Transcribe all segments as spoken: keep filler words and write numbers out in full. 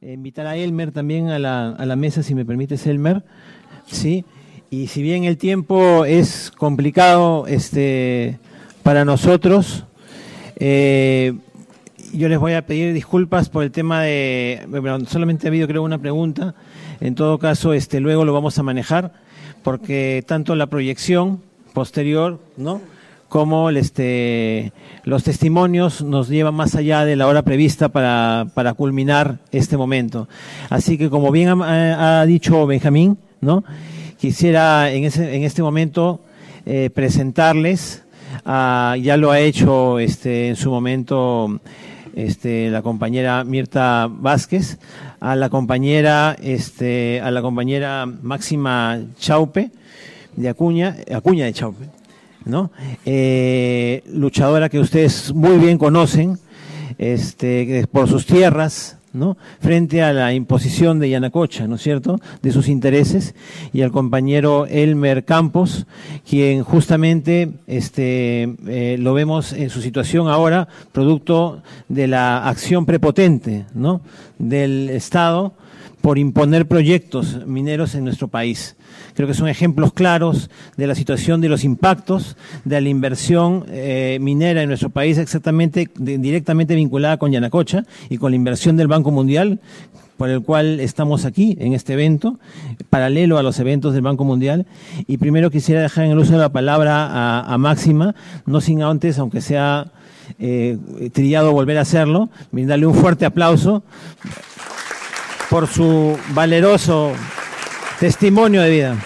eh, invitar a Elmer también a la, a la mesa, si me permites, Elmer. Sí, y si bien el tiempo es complicado este, para nosotros, eh, yo les voy a pedir disculpas por el tema de, bueno, solamente ha habido creo una pregunta, en todo caso este, luego lo vamos a manejar, porque tanto la proyección posterior, ¿no?, como el, este, los testimonios nos llevan más allá de la hora prevista para, para culminar este momento. Así que, como bien ha, ha dicho Benjamín, ¿no?, quisiera en, ese, en este momento eh, presentarles, a, ya lo ha hecho este, en su momento este, la compañera Mirta Vázquez, a la compañera, este, a la compañera Máxima Chaupe, de Acuña, Acuña de Chaupe, ¿no? Eh, luchadora que ustedes muy bien conocen, este, por sus tierras, ¿no?, frente a la imposición de Yanacocha, ¿no es cierto?, de sus intereses, y al compañero Elmer Campos, quien justamente este, eh, lo vemos en su situación ahora, producto de la acción prepotente, ¿no?, del Estado por imponer proyectos mineros en nuestro país. Creo que son ejemplos claros de la situación de los impactos de la inversión eh, minera en nuestro país, exactamente de, directamente vinculada con Yanacocha y con la inversión del Banco Mundial, por el cual estamos aquí en este evento, paralelo a los eventos del Banco Mundial. Y primero quisiera dejar en el uso de la palabra a, a Máxima, no sin antes, aunque sea eh, trillado volver a hacerlo, brindarle un fuerte aplauso por su valeroso testimonio de vida.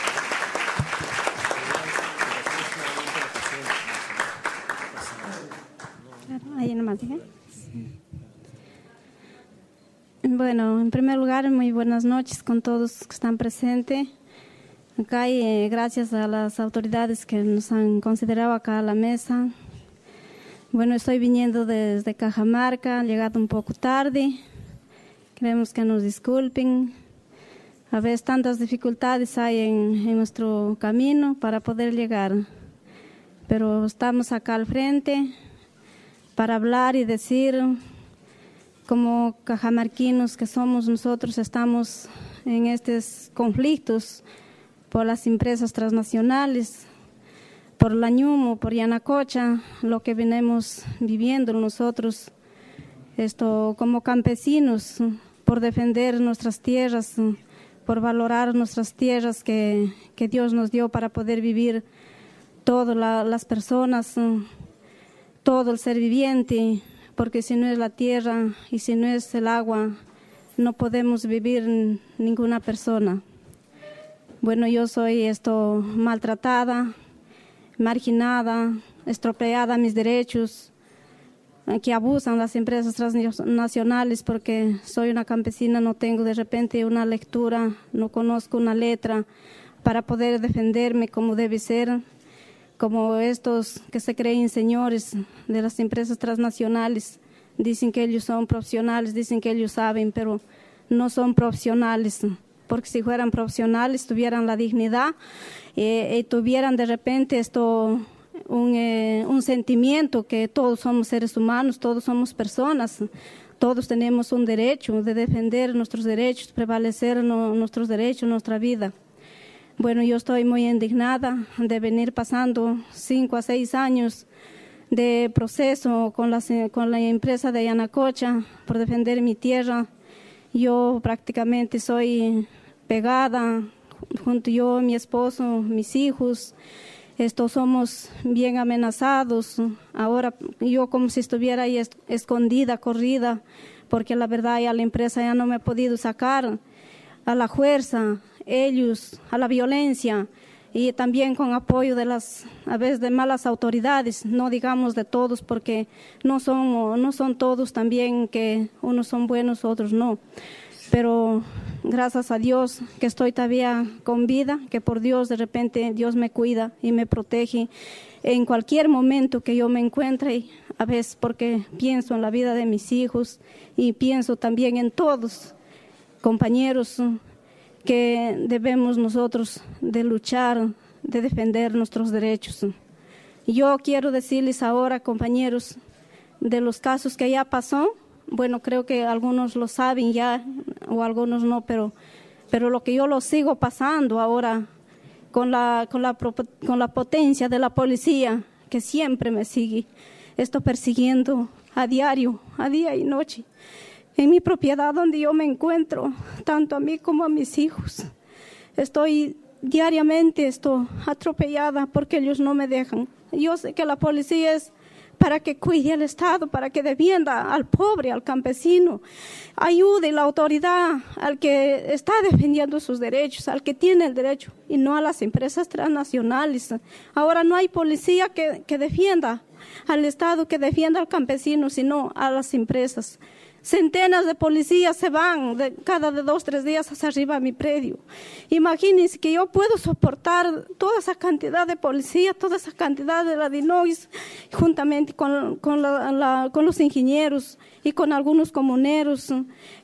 Ahí nomás, ¿eh? Bueno, en primer lugar, muy buenas noches con todos que están presentes. Acá, y, eh, gracias a las autoridades que nos han considerado acá a la mesa. Bueno, estoy viniendo desde Cajamarca, he llegado un poco tarde. Queremos que nos disculpen. A veces tantas dificultades hay en, en nuestro camino para poder llegar. Pero estamos acá al frente para hablar y decir, como cajamarquinos que somos nosotros, estamos en estos conflictos por las empresas transnacionales, por la Ñumo, por Yanacocha, lo que venimos viviendo nosotros, esto como campesinos, por defender nuestras tierras, por valorar nuestras tierras que, que Dios nos dio para poder vivir todas la, las personas, todo el ser viviente, porque si no es la tierra y si no es el agua, no podemos vivir ninguna persona. Bueno, yo soy esto maltratada, marginada, estropeada mis derechos, que abusan las empresas transnacionales porque soy una campesina, no tengo de repente una lectura, no conozco una letra para poder defenderme como debe ser, como estos que se creen señores de las empresas transnacionales, dicen que ellos son profesionales, dicen que ellos saben, pero no son profesionales, porque si fueran profesionales tuvieran la dignidad eh, y tuvieran de repente esto Un, eh, un sentimiento que todos somos seres humanos, todos somos personas, todos tenemos un derecho de defender nuestros derechos, prevalecer no, nuestros derechos, nuestra vida. Bueno, yo estoy muy indignada de venir pasando cinco a seis años de proceso con la, con la empresa de Yanacocha por defender mi tierra. Yo prácticamente soy pegada, junto yo, mi esposo, mis hijos. Estos somos bien amenazados. Ahora yo como si estuviera ahí escondida, corrida, porque la verdad ya la empresa ya no me ha podido sacar a la fuerza, ellos, a la violencia y también con apoyo de las, a veces de malas autoridades, no digamos de todos, porque no son, no son todos también que unos son buenos, otros no. Pero gracias a Dios que estoy todavía con vida, que por Dios de repente Dios me cuida y me protege en cualquier momento que yo me encuentre, a veces porque pienso en la vida de mis hijos y pienso también en todos compañeros que debemos nosotros de luchar, de defender nuestros derechos. Yo quiero decirles ahora, compañeros, de los casos que ya pasó, bueno, creo que algunos lo saben ya o algunos no, pero, pero lo que yo lo sigo pasando ahora con la, con la, con la potencia de la policía que siempre me sigue, estoy persiguiendo a diario, a día y noche, en mi propiedad donde yo me encuentro, tanto a mí como a mis hijos. Estoy diariamente estoy atropellada porque ellos no me dejan. Yo sé que la policía es para que cuide al Estado, para que defienda al pobre, al campesino, ayude la autoridad al que está defendiendo sus derechos, al que tiene el derecho, y no a las empresas transnacionales. Ahora no hay policía que, que defienda al Estado, que defienda al campesino, sino a las empresas. Centenas de policías se van de, cada de dos, tres días hacia arriba a mi predio. Imagínense que yo puedo soportar toda esa cantidad de policía, toda esa cantidad de ladinois, juntamente con, con, la, la, con los ingenieros y con algunos comuneros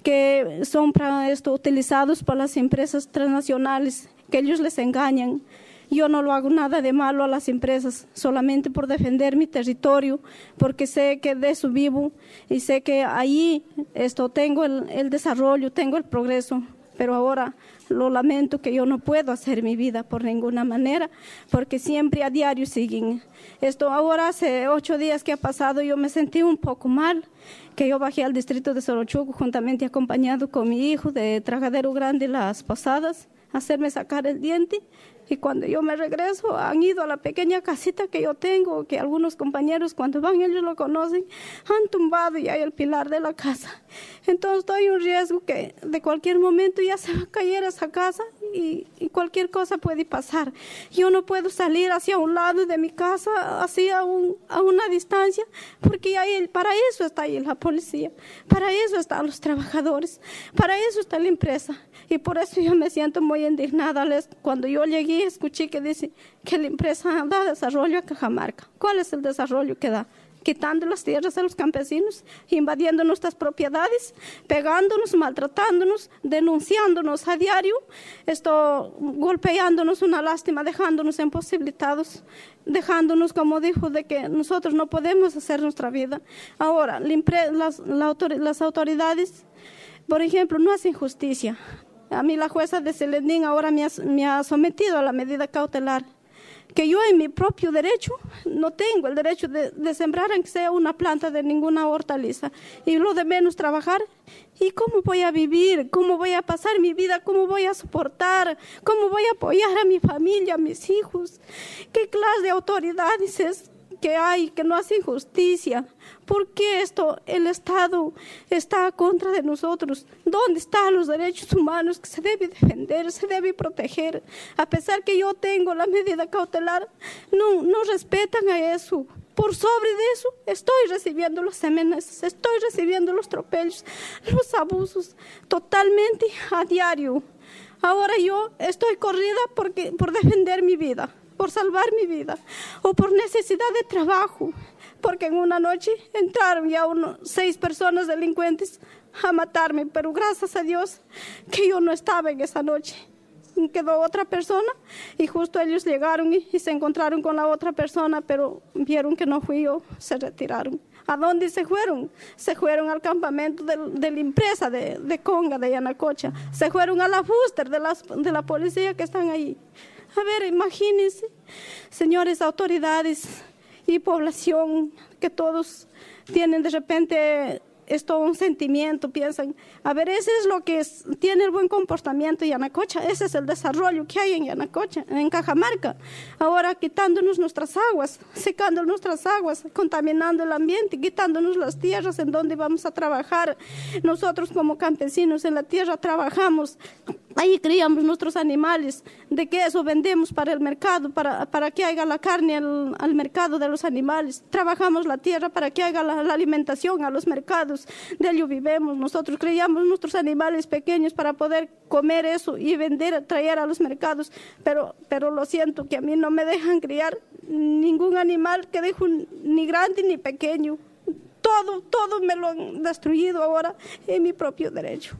que son para esto utilizados por las empresas transnacionales, que ellos les engañan. Yo no lo hago nada de malo a las empresas, solamente por defender mi territorio, porque sé que de eso vivo y sé que ahí esto tengo el, el desarrollo, tengo el progreso, pero ahora lo lamento que yo no puedo hacer mi vida por ninguna manera, porque siempre a diario siguen. Esto ahora hace ocho días que ha pasado, yo me sentí un poco mal, que yo bajé al distrito de Sorochuco juntamente acompañado con mi hijo de Trajadero Grande las pasadas, a hacerme sacar el diente. Y cuando yo me regreso, han ido a la pequeña casita que yo tengo, que algunos compañeros cuando van ellos lo conocen, han tumbado ya el pilar de la casa. Entonces hay un riesgo que de cualquier momento ya se va a caer esa casa y, y cualquier cosa puede pasar. Yo no puedo salir hacia un lado de mi casa, hacia un, a una distancia, porque hay, para eso está ahí la policía, para eso están los trabajadores, para eso está la empresa. Y por eso yo me siento muy indignada cuando yo llegué. Escuché que dice que la empresa da desarrollo a Cajamarca. ¿Cuál es el desarrollo que da? Quitando las tierras a los campesinos, invadiendo nuestras propiedades, pegándonos, maltratándonos, denunciándonos a diario, esto, golpeándonos, una lástima, dejándonos imposibilitados, dejándonos, como dijo, de que nosotros no podemos hacer nuestra vida. Ahora, la las, la autor las autoridades, por ejemplo, no hacen justicia. A mí la jueza de Selendín ahora me ha, me ha sometido a la medida cautelar, que yo en mi propio derecho no tengo el derecho de, de sembrar aunque sea una planta de ninguna hortaliza, y lo de menos trabajar. ¿Y cómo voy a vivir? ¿Cómo voy a pasar mi vida? ¿Cómo voy a soportar? ¿Cómo voy a apoyar a mi familia, a mis hijos? ¿Qué clase de autoridades es que hay que no hacen justicia? ¿Por qué esto, el Estado está contra de nosotros? ¿Dónde están los derechos humanos que se debe defender, se debe proteger? A pesar que yo tengo la medida cautelar, no, no respetan a eso. Por sobre de eso, estoy recibiendo las amenazas, estoy recibiendo los atropellos, los abusos, totalmente a diario. Ahora yo estoy corrida porque, por defender mi vida, por salvar mi vida, o por necesidad de trabajo, porque en una noche entraron ya unos seis personas delincuentes a matarme, pero gracias a Dios que yo no estaba en esa noche. Quedó otra persona y justo ellos llegaron y, y se encontraron con la otra persona, pero vieron que no fui yo, se retiraron. ¿A dónde se fueron? Se fueron al campamento de, de la empresa de, de Conga, de Yanacocha. Se fueron a la fuster de, las, de la policía que están ahí. A ver, imagínense, señores autoridades y población, que todos tienen de repente esto, un sentimiento, piensan, a ver, ese es lo que es, tiene el buen comportamiento en Yanacocha, ese es el desarrollo que hay en Yanacocha, en Cajamarca. Ahora quitándonos nuestras aguas, secando nuestras aguas, contaminando el ambiente, quitándonos las tierras en donde vamos a trabajar. Nosotros como campesinos en la tierra trabajamos, ahí criamos nuestros animales, de que eso vendemos para el mercado, para, para que haya la carne al, al mercado de los animales. Trabajamos la tierra para que haya la, la alimentación a los mercados, de ello vivimos. Nosotros criamos nuestros animales pequeños para poder comer eso y vender, traer a los mercados, pero, pero lo siento que a mí no me dejan criar ningún animal que dejo ni grande ni pequeño. Todo, todo me lo han destruido ahora en mi propio derecho.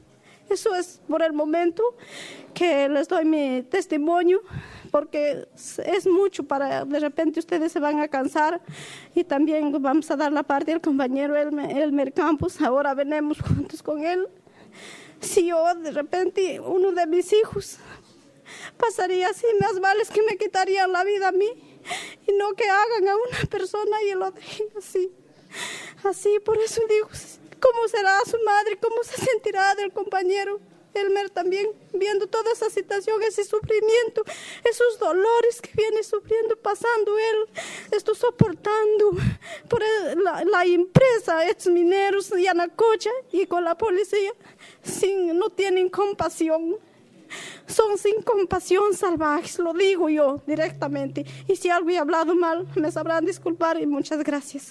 Eso es por el momento que les doy mi testimonio, porque es mucho para, de repente ustedes se van a cansar, y también vamos a dar la parte del compañero Elmer, Elmer Campos. Ahora venimos juntos con él. Si yo de repente, uno de mis hijos pasaría así, más vale que me quitarían la vida a mí, y no que hagan a una persona y lo dejen así. Así, por eso digo, ¿cómo será su madre? ¿Cómo se sentirá del compañero Elmer también, viendo toda esa situación, ese sufrimiento, esos dolores que viene sufriendo, pasando él, esto soportando por el, la, la empresa, ex mineros, Yanacocha, y con la policía, sin, no tienen compasión. Son sin compasión salvajes, lo digo yo directamente. Y si algo he hablado mal, me sabrán disculpar, y muchas gracias.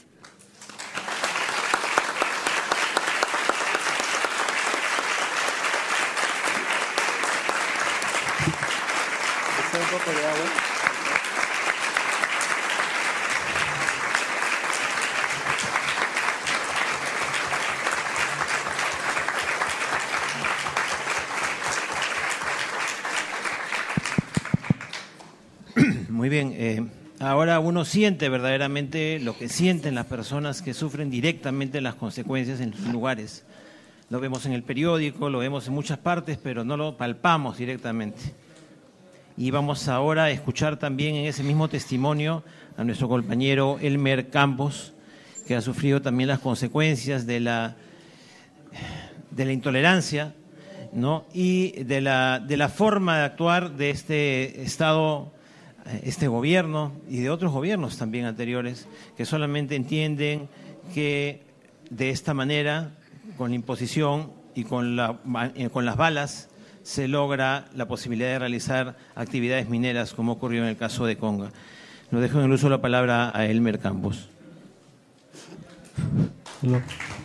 Un poco de agua. Muy bien, eh, ahora uno siente verdaderamente lo que sienten las personas que sufren directamente las consecuencias en sus lugares. Lo vemos en el periódico, lo vemos en muchas partes, pero no lo palpamos directamente. Y vamos ahora a escuchar también en ese mismo testimonio a nuestro compañero Elmer Campos, que ha sufrido también las consecuencias de la, de la intolerancia, ¿no? Y de la, de la forma de actuar de este Estado, este gobierno y de otros gobiernos también anteriores, que solamente entienden que de esta manera, con la imposición y con, la, con las balas, se logra la posibilidad de realizar actividades mineras, como ocurrió en el caso de Conga. Lo dejo en el uso de la palabra a Elmer Campos. No.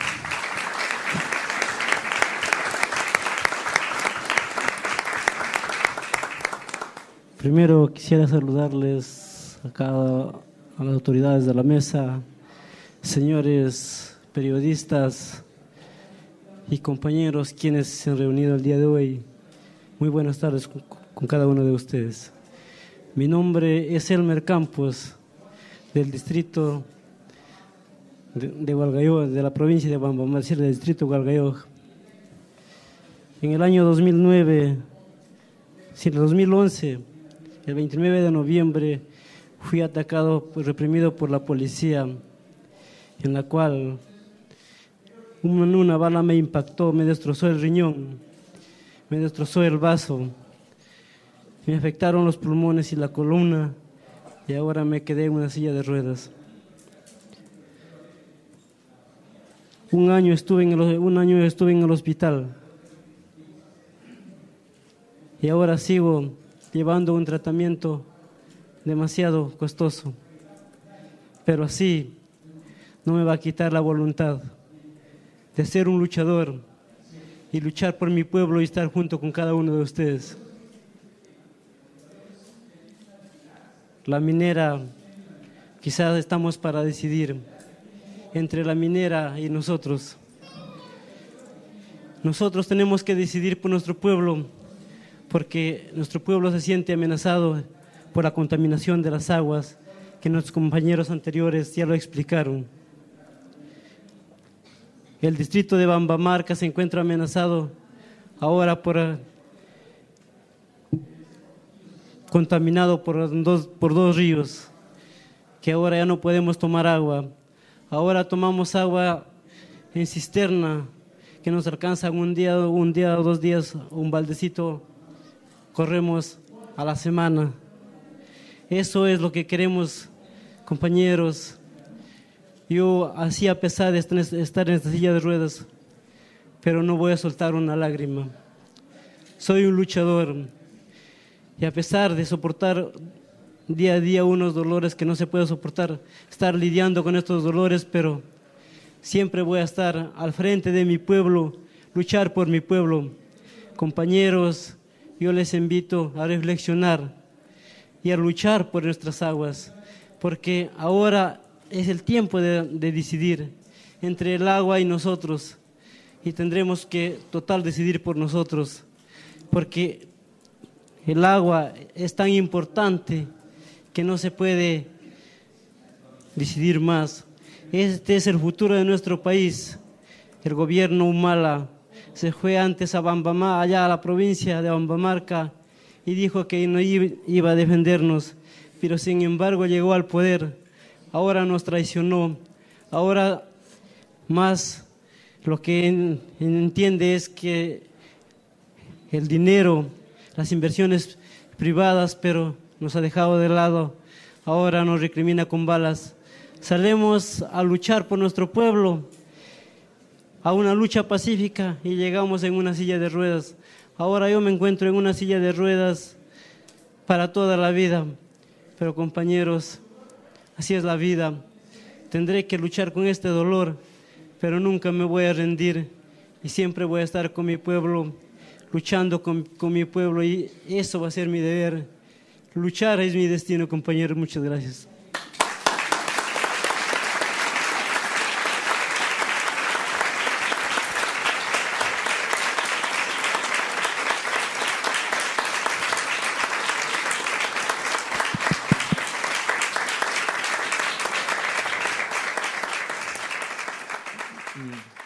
Primero quisiera saludarles a cada a las autoridades de la mesa, señores periodistas y compañeros quienes se han reunido el día de hoy. Muy buenas tardes con, con cada uno de ustedes. Mi nombre es Elmer Campos, del distrito de, de Hualgayoc, de la provincia de Bambamacir, del distrito de Hualgayoc. En el año dos mil nueve, sí, en el dos mil once, el veintinueve de noviembre, fui atacado, reprimido por la policía, en la cual una, una bala me impactó, me destrozó el riñón, me destrozó el vaso, me afectaron los pulmones y la columna, y ahora me quedé en una silla de ruedas. Un año estuve en el, un año estuve en el hospital, y ahora sigo llevando un tratamiento demasiado costoso, pero así no me va a quitar la voluntad de ser un luchador y luchar por mi pueblo y estar junto con cada uno de ustedes. La minera, quizás estamos para decidir entre la minera y nosotros. Nosotros tenemos que decidir por nuestro pueblo, porque nuestro pueblo se siente amenazado por la contaminación de las aguas, que nuestros compañeros anteriores ya lo explicaron. El distrito de Bambamarca se encuentra amenazado ahora por contaminado por dos, por dos ríos, que ahora ya no podemos tomar agua. Ahora tomamos agua en cisterna, que nos alcanza un día, un día o dos días, un baldecito, corremos a la semana. Eso es lo que queremos, compañeros. Yo, así a pesar de estar en esta silla de ruedas, pero no voy a soltar una lágrima. Soy un luchador, y a pesar de soportar día a día unos dolores que no se puede soportar, estar lidiando con estos dolores, pero siempre voy a estar al frente de mi pueblo, luchar por mi pueblo. Compañeros, yo les invito a reflexionar y a luchar por nuestras aguas, porque ahora es el tiempo de, de decidir entre el agua y nosotros. y tendremos que total decidir por nosotros, porque el agua es tan importante que no se puede decidir más. Este es el futuro de nuestro país. El gobierno Humala se fue antes a Bambamá, allá a la provincia de Bambamarca, y dijo que no iba a defendernos, pero sin embargo llegó al poder. Ahora nos traicionó. Ahora más lo que en, entiende es que el dinero, las inversiones privadas, pero nos ha dejado de lado. Ahora nos recrimina con balas. Salimos a luchar por nuestro pueblo, a una lucha pacífica, y llegamos en una silla de ruedas. Ahora yo me encuentro en una silla de ruedas para toda la vida. Pero compañeros, así es la vida. Tendré que luchar con este dolor, pero nunca me voy a rendir y siempre voy a estar con mi pueblo, luchando con, con mi pueblo, y eso va a ser mi deber. Luchar es mi destino, compañeros. Muchas gracias. Mm.